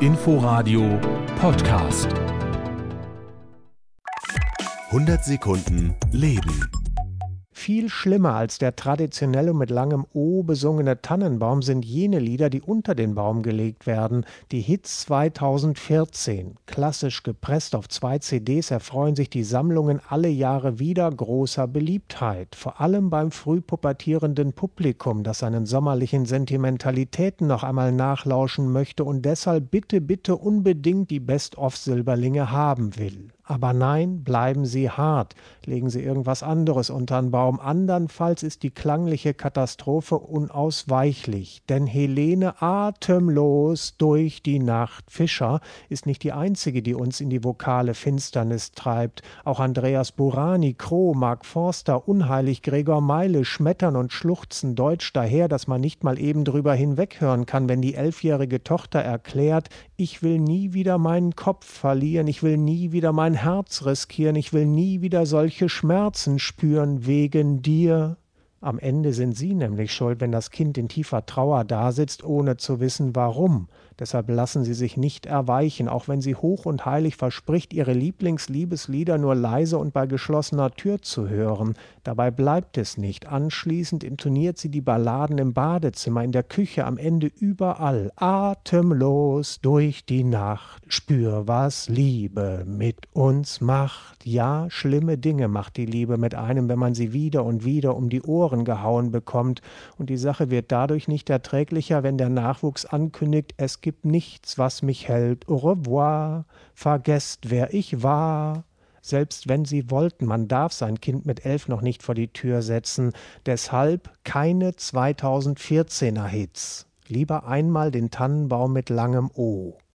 Inforadio Podcast. 100 Sekunden Leben. Viel schlimmer als der traditionelle mit langem O besungene Tannenbaum sind jene Lieder, die unter den Baum gelegt werden. Die Hits 2014, klassisch gepresst auf 2 CDs, erfreuen sich die Sammlungen alle Jahre wieder großer Beliebtheit. Vor allem beim früh pubertierenden Publikum, das seinen sommerlichen Sentimentalitäten noch einmal nachlauschen möchte und deshalb bitte unbedingt die Best-of-Silberlinge haben will. Aber nein, bleiben Sie hart, legen Sie irgendwas anderes unter den Baum. Andernfalls ist die klangliche Katastrophe unausweichlich. Denn Helene atemlos durch die Nacht Fischer ist nicht die einzige, die uns in die vokale Finsternis treibt. Auch Andreas Burani, Kroh, Mark Forster, Unheilig, Gregor Meile schmettern und schluchzen deutsch daher, dass man nicht mal eben drüber hinweghören kann, wenn die 11-jährige Tochter erklärt: Ich will nie wieder meinen Kopf verlieren, ich will nie wieder mein Herz riskieren, ich will nie wieder solche Schmerzen spüren wegen dir. Am Ende sind Sie nämlich schuld, wenn das Kind in tiefer Trauer dasitzt, ohne zu wissen, warum. Deshalb lassen Sie sich nicht erweichen, auch wenn sie hoch und heilig verspricht, Ihre Lieblingsliebeslieder nur leise und bei geschlossener Tür zu hören. Dabei bleibt es nicht. Anschließend intoniert sie die Balladen im Badezimmer, in der Küche, am Ende überall. Atemlos durch die Nacht, spür, was Liebe mit uns macht. Ja, schlimme Dinge macht die Liebe mit einem, wenn man sie wieder und wieder um die Ohren gehauen bekommt. Und die Sache wird dadurch nicht erträglicher, wenn der Nachwuchs ankündigt, es gibt nichts, was mich hält. Au revoir, vergesst, wer ich war. Selbst wenn Sie wollten, man darf sein Kind mit 11 noch nicht vor die Tür setzen. Deshalb keine 2014er Hits. Lieber einmal den Tannenbaum mit langem O.